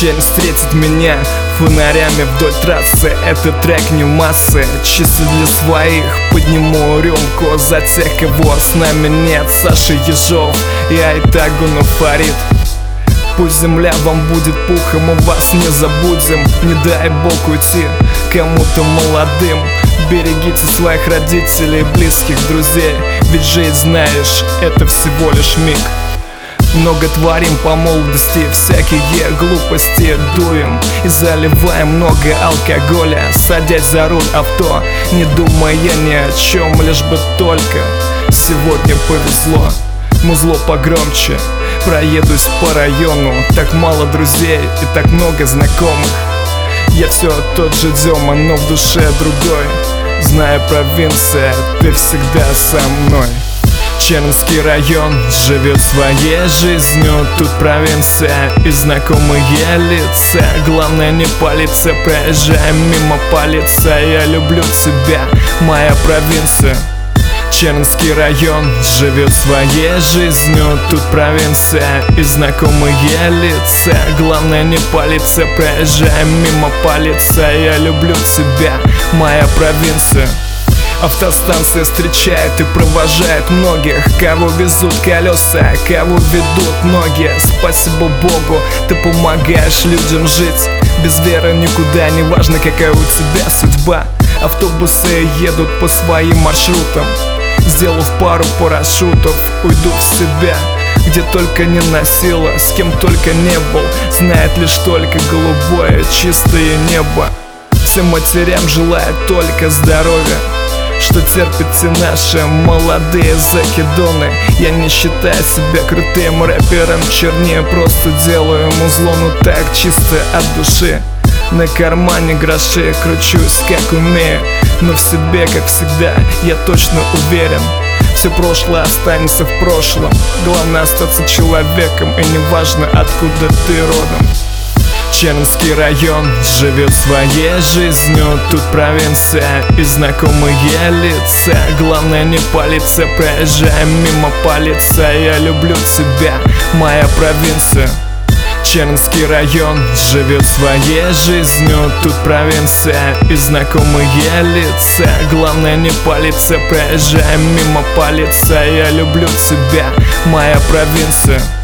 Челюсть встретит меня фонарями вдоль трассы. Это трек не массы, чисто для своих. Подниму рюмку за тех, кого с нами нет. Саша Ежов и Айтагунов Фарид. Пусть земля вам будет пухом, мы вас не забудем. Не дай бог уйти кому-то молодым. Берегите своих родителей, близких, друзей. Ведь жизнь, знаешь, это всего лишь миг. Много творим по молодости, всякие глупости дуем и заливаем много алкоголя, садясь за руль авто, не думая ни о чем, лишь бы только сегодня повезло. Музло погромче, проедусь по району. Так мало друзей и так много знакомых. Я все тот же Дема, но в душе другой. Зная провинция, ты всегда со мной. Чернский район живет своей жизнью. Тут провинция и знакомые лица. Главное не палиться, проезжаем мимо палиться. Я люблю тебя, моя провинция. Чернский район живет своей жизнью. Тут провинция и знакомые лица. Главное не палиться, проезжаем мимо палиться. Я люблю тебя, моя провинция. Автостанция встречает и провожает многих, кого везут колеса, кого ведут ноги. Спасибо Богу, ты помогаешь людям жить. Без веры никуда, не важно какая у тебя судьба. Автобусы едут по своим маршрутам. Сделав пару парашютов, уйду в себя. Где только не носила, с кем только не был. Знает лишь только голубое, чистое небо. Всем матерям желаю только здоровья, что терпят все наши молодые закидоны. Я не считаю себя крутым рэпером, чернее просто делаю музло, ну так чисто от души. На кармане гроши, кручусь как умею, но в себе, как всегда, я точно уверен. Все прошлое останется в прошлом. Главное остаться человеком, и неважно откуда ты родом. Чернский район живет своей жизнью. Тут провинция и знакомые лица. Главное не палиться, проезжаем мимо палиться. Я люблю тебя, моя провинция. Чернский район живет своей жизнью. Тут провинция и знакомые лица. Главное не палиться, проезжаем мимо палиться. Я люблю тебя, моя провинция.